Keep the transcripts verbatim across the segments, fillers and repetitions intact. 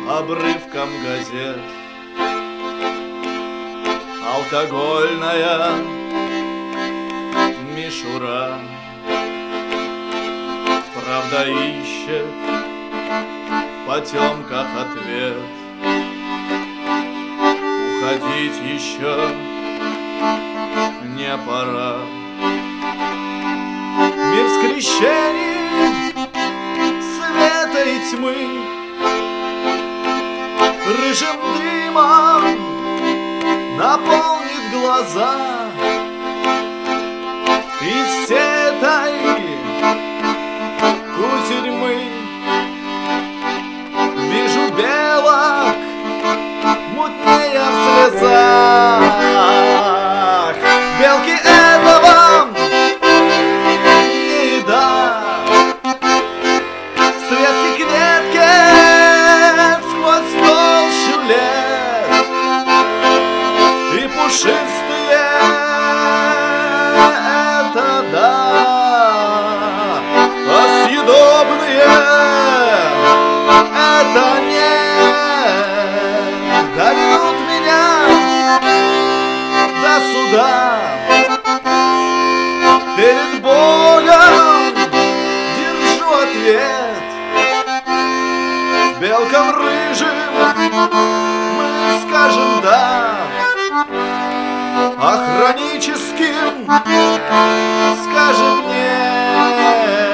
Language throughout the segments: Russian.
обрывкам газет. Алкогольная мишура, правда ищет в потемках ответ. Уходить еще не пора. Мир в скрещении света и тьмы, рыжим дымом наполнит глаза. Из всей этой кутерьмы вижу белок мутнее в слезах. Белки этого не еда, с ветки к ветке сквозь толщу лет. И пушистые это да, а съедобные это нет. Доведут меня до суда, перед Богом держу ответ. Белкам рыжим мы скажем да, а хроническим скажем нет.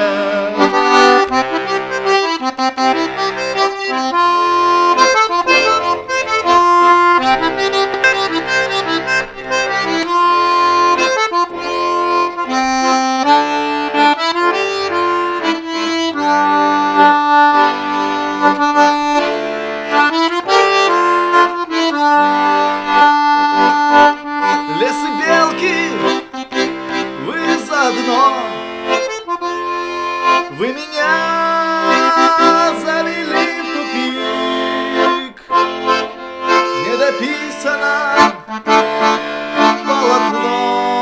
Лес и белки, вы заодно, вы меня завели в тупик. Недописано полотно,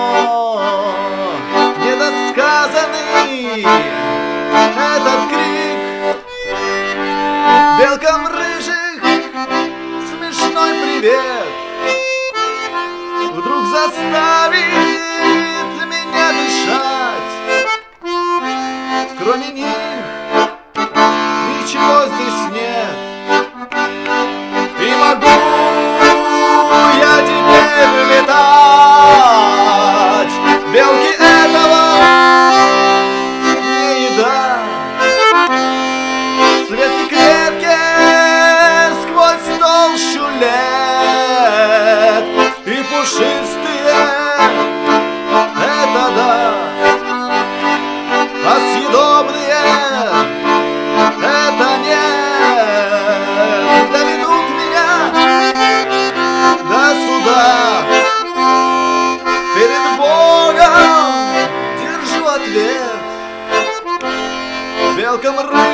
недосказанный этот крик. Белкам рыжих смешной привет вдруг заставит меня дышать. Кроме них ничего здесь нет. И могу я теперь летать. Белки этого не еда, с ветки к ветке сквозь толщу лет. И пушистые это да, а съедобные это нет. Доведут меня до суда, перед Богом держу ответ. Белкам рыжим